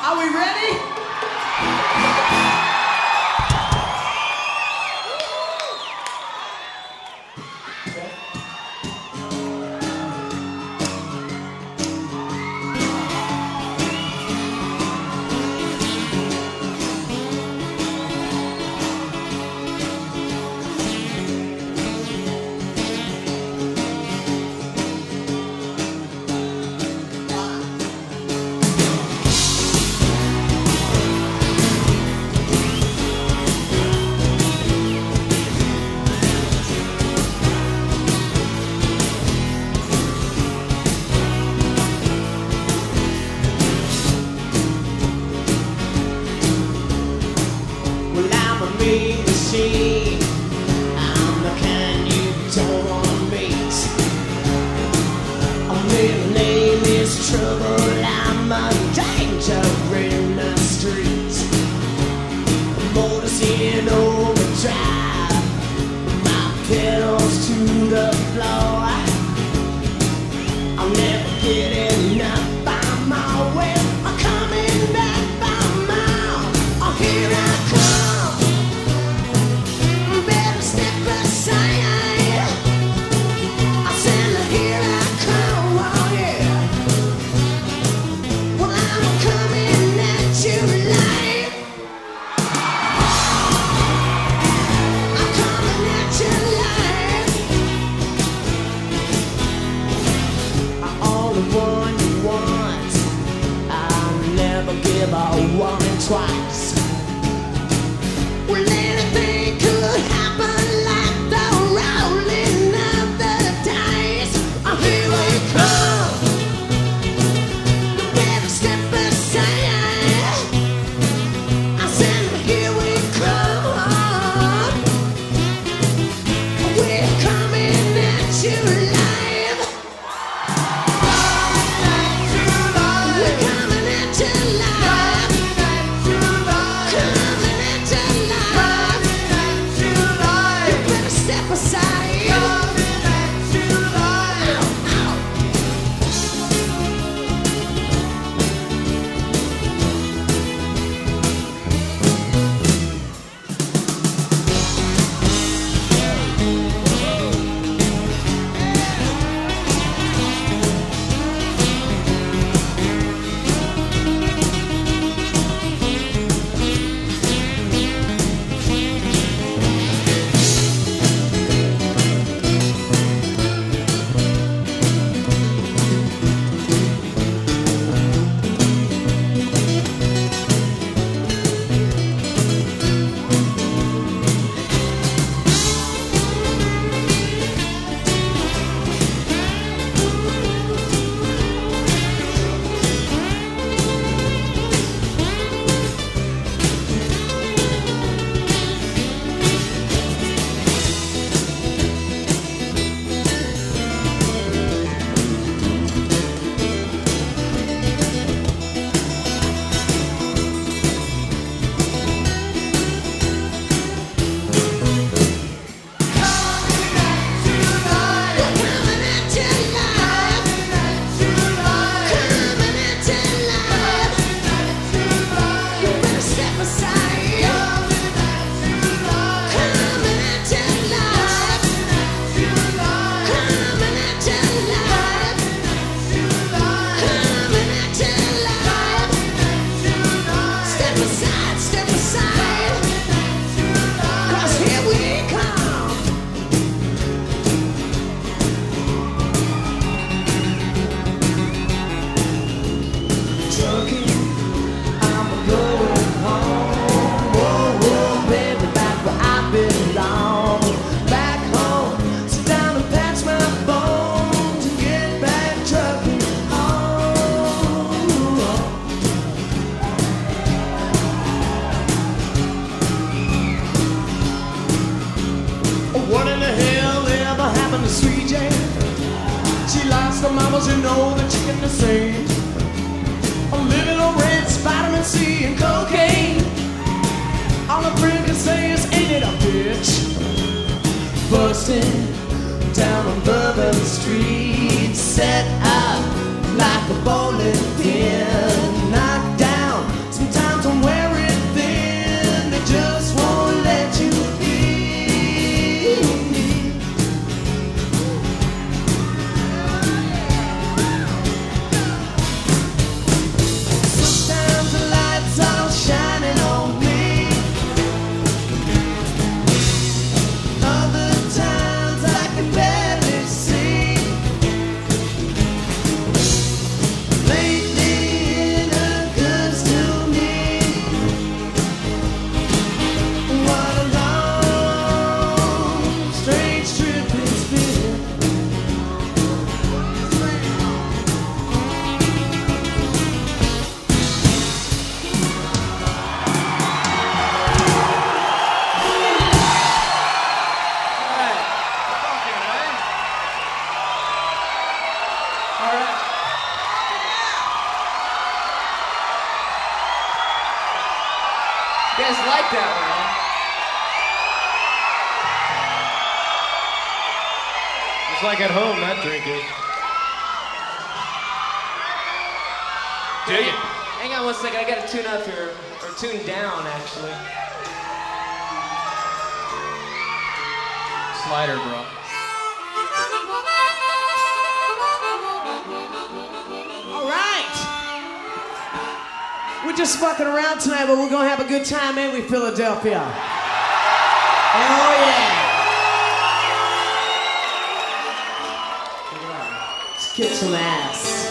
Are we ready? I'm the kind you don't want to meet. My middle name is Trouble. I'm a danger in the street. Motors in overdrive, my pedals to the floor. I'll never get enough by my way. I'm coming back by mile. Oh, here I come. Give a woman twice. Well, anything could happen, like the rolling of the dice. Oh, here we come. You better step aside. I said, here we come. We're coming at you live. Mamas who know the chicken the same. I'm living on reds, vitamin C and cocaine. All a friend can say is, ain't it a bitch? Busting down on Bourbon Street, set up like a bowling pin. Knocked down You guys like that one, huh? It's like at home, that drink is. Dig it. Hang on one second, I gotta tune up here. Or tune down, actually. Slider, bro. All right. We're just fucking around tonight, but we're gonna have a good time, ain't we, Philadelphia? Oh, yeah. Let's kick some ass.